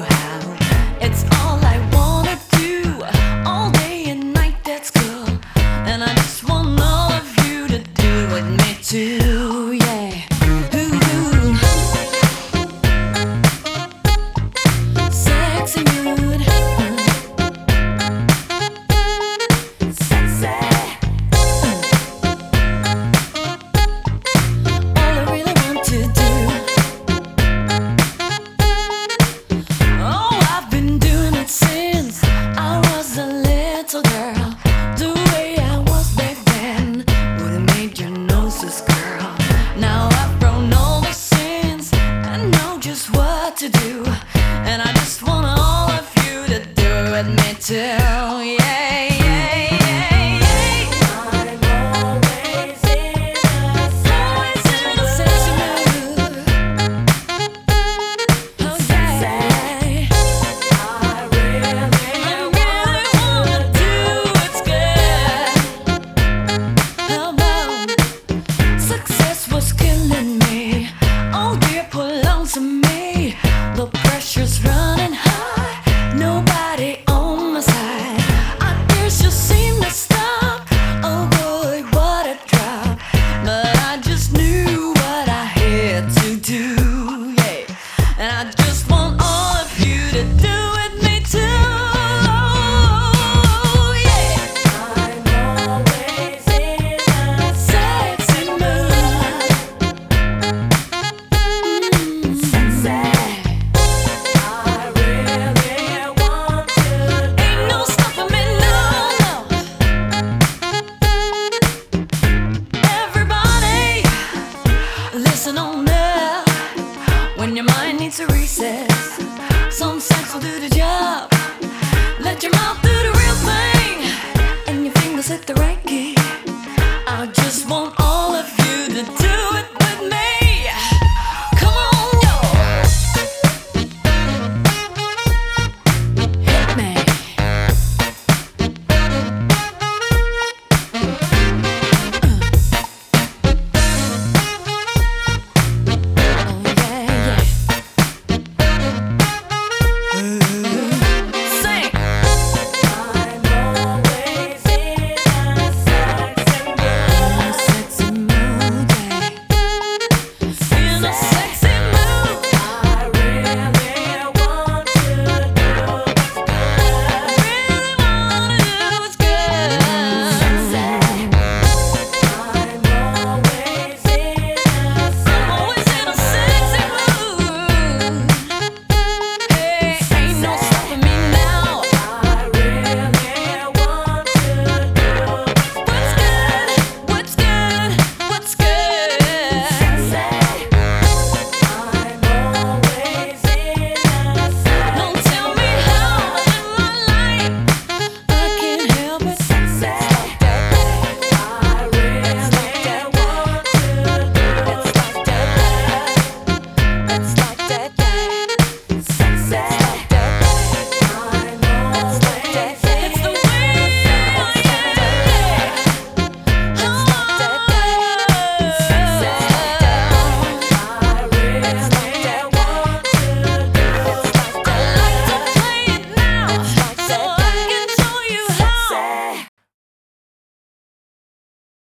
how. It's all I wanna do, all day and night, that's cool. And I just want all of you to do with me too, yeah. Ooh. Sexy mood. Sexy. All I really want to do. Oh, I've been doing it since I was a little girl. The way I was back then would have made you notice, girl. Now I've grown older since I know just what to do. And I just want all of you to do it with me too. Yeah, yeah, yeah, yeah. I'm always in a sexy mood. Oh, yeah. I really wanna do what's good. How about success was killing me? Oh dear, belongs to me. The pressure's running high, nobody on my side. I guess you seem to stop. Oh boy, what a drop. But I just knew what I had to do, yeah. And I just want all of you to do with me too, yeah. I'm always in a sexy mood. Sexy. I really want to. Ain't no stopping me, no, no. Everybody, listen on now. When your mind needs a recess, some sex will do the job. Let your mouth do the real thing, and your fingers hit the right key. I just want